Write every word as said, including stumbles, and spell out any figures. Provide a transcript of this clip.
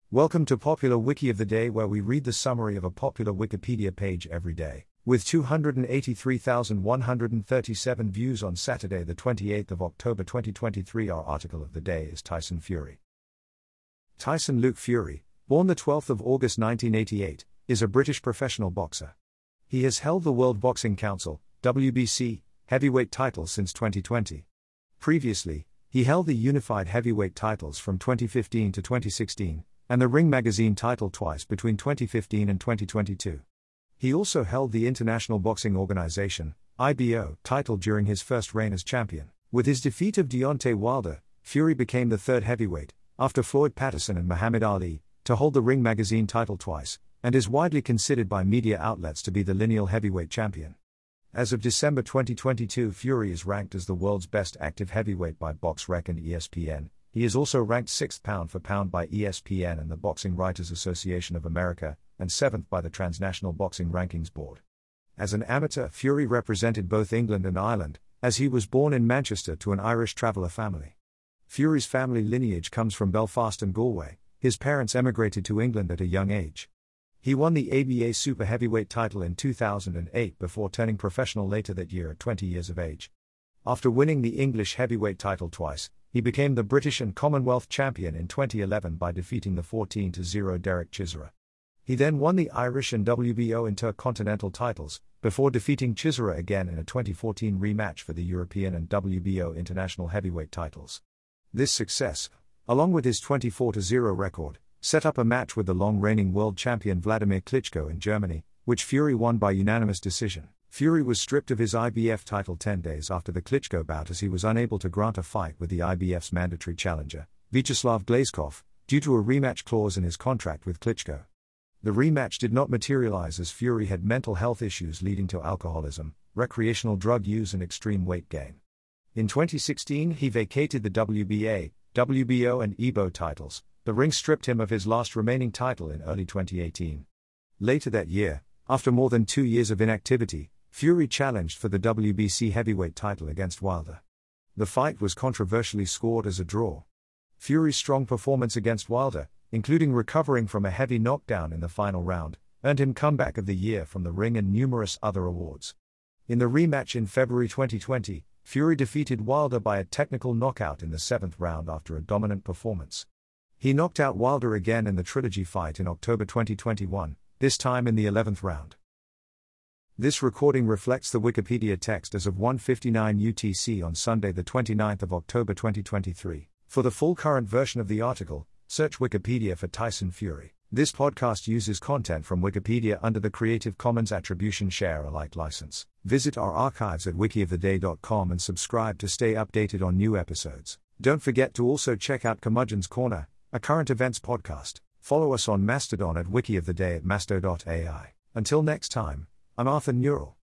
Welcome to Popular Wiki of the Day, where we read the summary of a popular Wikipedia page every day. With two hundred eighty-three thousand one hundred thirty-seven views on Saturday, the twenty-eighth of October twenty twenty-three, our article of the day is Tyson Fury. Tyson Luke Fury, born the twelfth of August nineteen eighty-eight, is a British professional boxer. He has held the World Boxing Council, W B C, heavyweight title since twenty twenty. Previously, he held the unified heavyweight titles from twenty fifteen to twenty sixteen, and the Ring Magazine title twice between twenty fifteen and twenty twenty-two. He also held the International Boxing Organization, I B O, title during his first reign as champion. With his defeat of Deontay Wilder, Fury became the third heavyweight, after Floyd Patterson and Muhammad Ali, to hold the Ring Magazine title twice, and is widely considered by media outlets to be the lineal heavyweight champion. As of December twenty twenty-two, Fury is ranked as the world's best active heavyweight by BoxRec and E S P N. He is also ranked sixth pound for pound by E S P N and the Boxing Writers Association of America, and seventh by the Transnational Boxing Rankings Board. As an amateur, Fury represented both England and Ireland, as he was born in Manchester to an Irish traveller family. Fury's family lineage comes from Belfast and Galway. His parents emigrated to England at a young age. He won the A B A Super Heavyweight title in two thousand eight before turning professional later that year at twenty years of age. After winning the English heavyweight title twice, he became the British and Commonwealth champion in twenty eleven by defeating the fourteen to zero Derek Chisora. He then won the Irish and W B O Intercontinental titles, before defeating Chisora again in a twenty fourteen rematch for the European and W B O International heavyweight titles. This success, along with his twenty-four to zero record, set up a match with the long-reigning world champion Vladimir Klitschko in Germany, which Fury won by unanimous decision. Fury was stripped of his I B F title ten days after the Klitschko bout, as he was unable to grant a fight with the I B F's mandatory challenger, Vyacheslav Glazkov, due to a rematch clause in his contract with Klitschko. The rematch did not materialize as Fury had mental health issues leading to alcoholism, recreational drug use and extreme weight gain. In twenty sixteen, he vacated the W B A, W B O and E B O titles. The Ring stripped him of his last remaining title in early twenty eighteen. Later that year, after more than two years of inactivity, Fury challenged for the W B C heavyweight title against Wilder. The fight was controversially scored as a draw. Fury's strong performance against Wilder, including recovering from a heavy knockdown in the final round, earned him Comeback of the Year from the Ring and numerous other awards. In the rematch in February twenty twenty, Fury defeated Wilder by a technical knockout in the seventh round after a dominant performance. He knocked out Wilder again in the trilogy fight in October twenty twenty-one, this time in the eleventh round. This recording reflects the Wikipedia text as of one fifty-nine U T C on Sunday the twenty-ninth of October twenty twenty-three. For the full current version of the article, search Wikipedia for Tyson Fury. This podcast uses content from Wikipedia under the Creative Commons Attribution Share Alike license. Visit our archives at wiki of the day dot com and subscribe to stay updated on new episodes. Don't forget to also check out Curmudgeon's Corner, a current events podcast. Follow us on Mastodon at Wiki of the Day at masto dot A I. Until next time, I'm Arthur Neural.